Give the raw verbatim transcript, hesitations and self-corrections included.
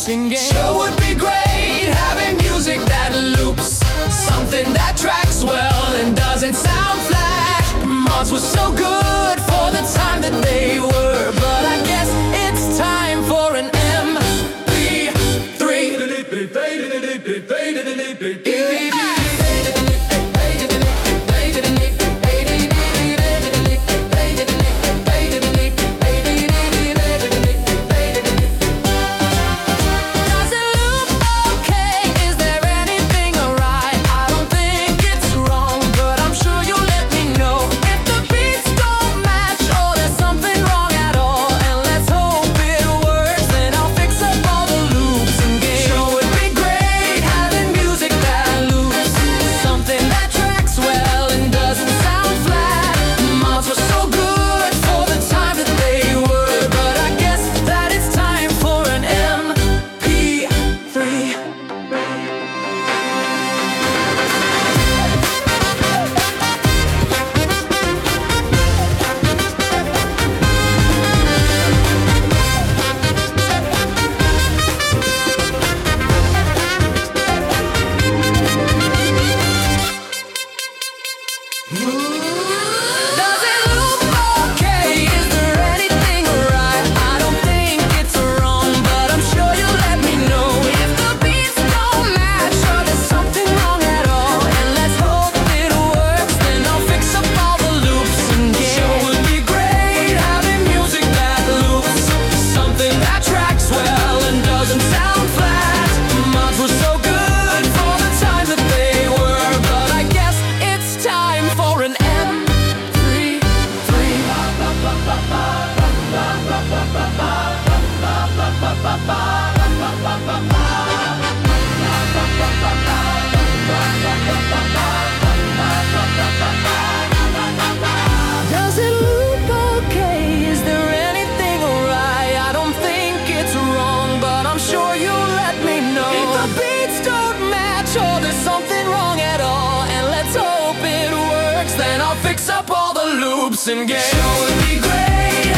singing. Sure would be great having music that loops, something that tracks well and doesn't sound flat. Mods were so good for the time that they were, but I guess it's time for an M P three. Does it loop okay? Is there anything awry? I don't think it's wrong, but I'm sure you'll let me know if the beats don't match or there's something wrong at all. And let's hope it works, then I'll fix up all the loops and get. Sure would be great